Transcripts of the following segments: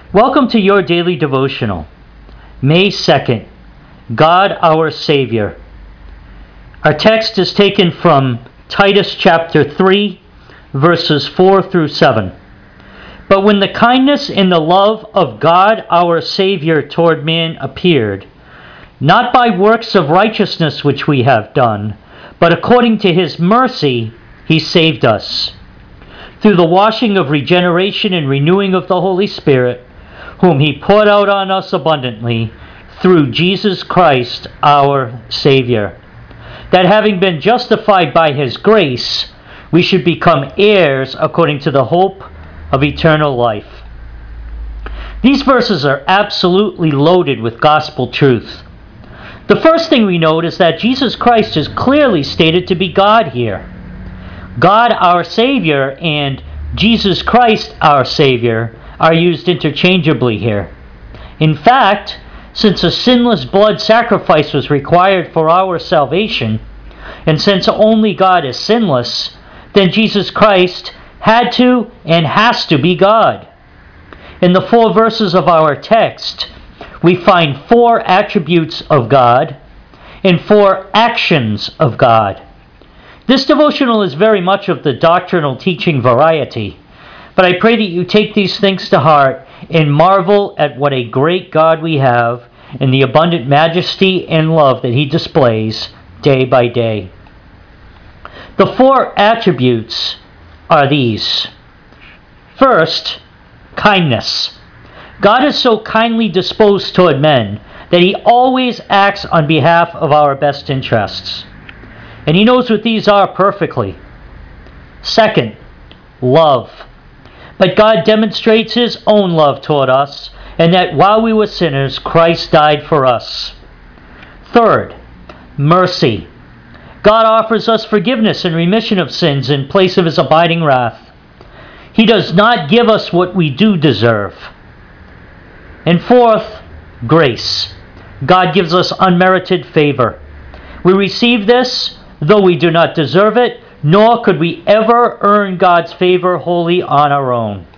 Welcome to your daily devotional, May 2nd, God our Savior. Our text is taken from Titus chapter 3, verses 4 through 7. But when the kindness and the love of God our Savior toward man appeared, not by works of righteousness which we have done, but according to his mercy he saved us, through the washing of regeneration and renewing of the Holy Spirit, whom he poured out on us abundantly through Jesus Christ our Savior, that having been justified by his grace, we should become heirs according to the hope of eternal life. These verses are absolutely loaded with gospel truth. The first thing we note is that Jesus Christ is clearly stated to be God here. God our Savior and Jesus Christ our Savior are used interchangeably here. In fact, since a sinless blood sacrifice was required for our salvation, and since only God is sinless, then Jesus Christ had to and has to be God. In the 4 verses of our text, we find 4 attributes of God and 4 actions of God. This devotional is very much of the doctrinal teaching variety, but I pray that you take these things to heart and marvel at what a great God we have and the abundant majesty and love that he displays day by day. The 4 attributes are these. First, kindness. God is so kindly disposed toward men that he always acts on behalf of our best interests. And he knows what these are perfectly. Second, love. But God demonstrates his own love toward us, and that while we were sinners, Christ died for us. Third, mercy. God offers us forgiveness and remission of sins in place of his abiding wrath. He does not give us what we do deserve. And fourth, grace. God gives us unmerited favor. We receive this, though we do not deserve it, nor could we ever earn God's favor wholly on our own.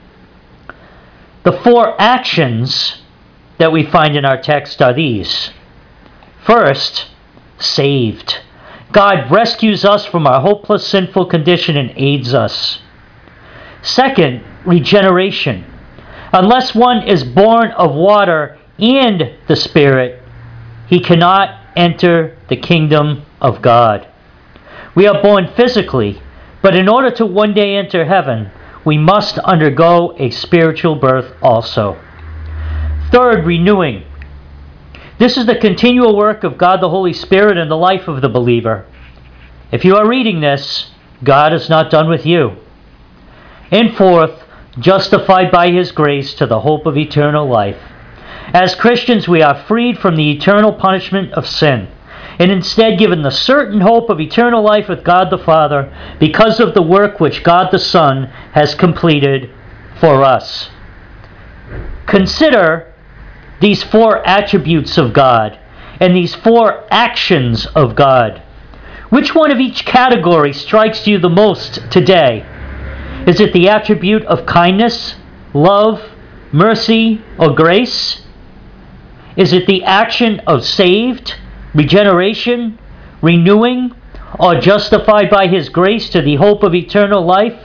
The 4 actions that we find in our text are these. First, saved. God rescues us from our hopeless, sinful condition and aids us. Second, regeneration. Unless one is born of water and the Spirit, he cannot enter the kingdom of God. We are born physically, but in order to one day enter heaven, we must undergo a spiritual birth also. Third, renewing. This is the continual work of God the Holy Spirit in the life of the believer. If you are reading this, God is not done with you. And fourth, justified by his grace to the hope of eternal life. As Christians, we are freed from the eternal punishment of sin, and instead given the certain hope of eternal life with God the Father because of the work which God the Son has completed for us. Consider these 4 attributes of God and these 4 actions of God. Which one of each category strikes you the most today? Is it the attribute of kindness, love, mercy, or grace? Is it the action of saved, regeneration, renewing, or justified by his grace to the hope of eternal life?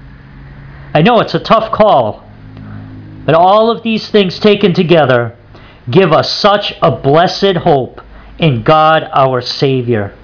I know it's a tough call, but all of these things taken together give us such a blessed hope in God our Savior.